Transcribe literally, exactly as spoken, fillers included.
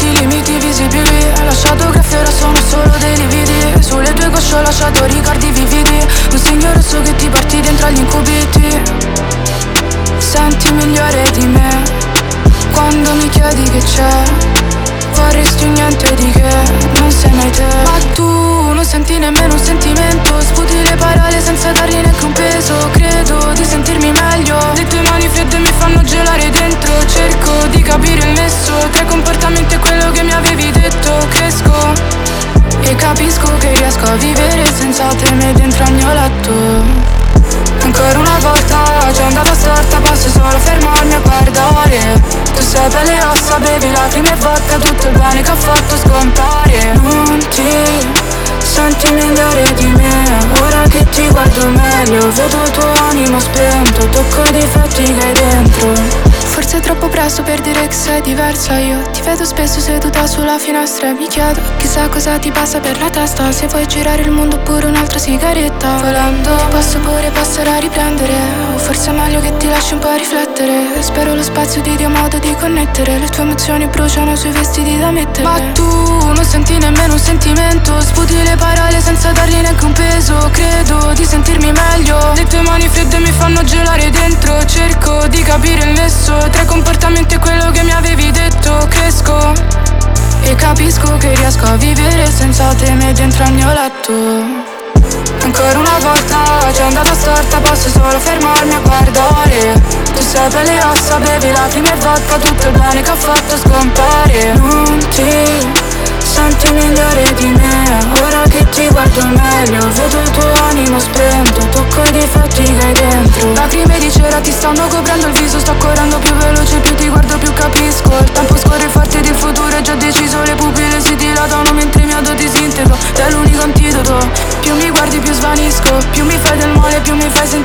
tutti i limiti visibili. Hai lasciato graffi, ora sono solo dei lividi. Sulle tue cosce ho lasciato ricordi vividi. Un segno rosso che ti porti dentro agli incubiti. Senti migliore di me quando mi chiedi che c'è. Vorresti un niente di che non sei mai te. Ma tu non senti nemmeno un sentimento. Sputi le parole senza dargli neanche un peso. Credo di sentirmi meglio. Le tue mani fredde mi fanno gelare dentro. Cerco di capire il nesso tra i comportamenti e quello che mi avevi detto. Cresco e capisco che riesco a vivere senza te me dentro al mio letto. Ancora una volta c'è andata storta, posso solo fermarmi a guardare. Tu sei per le ossa, bevi lacrime e vodka, tutto il bene che ho fatto scompare. Non ti senti migliore di me, ora che ti guardo meglio. Vedo il tuo animo spento, tocco i difetti che hai dentro. Forse è troppo presto per dire che sei diversa. Io ti vedo spesso seduta sulla finestra e mi chiedo chissà cosa ti passa per la testa. Se vuoi girare il mondo oppure un'altra sigaretta. Volendo posso pure passare a riprendere, o forse è meglio che ti lasci un po' riflettere. Spero lo spazio ti dia modo di connettere. Le tue emozioni bruciano sui vestiti da mettere. Ma tu non senti nemmeno un sentimento. Sputi le parole senza dargli neanche un peso. Credo di sentirmi meglio. Le tue mani fredde mi fanno gelare dentro. Cerco di capire il nesso tra i comportamenti e quello che mi avevi detto. Cresco e capisco che riesco a vivere senza te me dentro al mio letto. Ancora una volta c'è andata storta, posso solo fermarmi a guardare. Tu sei per le ossa, bevi lacrime e vodka, tutto il bene che ho fatto scompare. Non ti senti migliore di me, ora che ti guardo meglio. Vedo il tuo animo spento, tocco i difetti che hai dentro. Lacrime di cera ti stanno coprendo il viso. Sto correndo più veloce, più ti guardo più capisco. Il tempo scorre forte ed il futuro è già deciso. Le pupille si dilatano mentre mi disintegro. È l'unico antidoto. Più mi guardi più svanisco, più mi fai del male, più mi fai sentire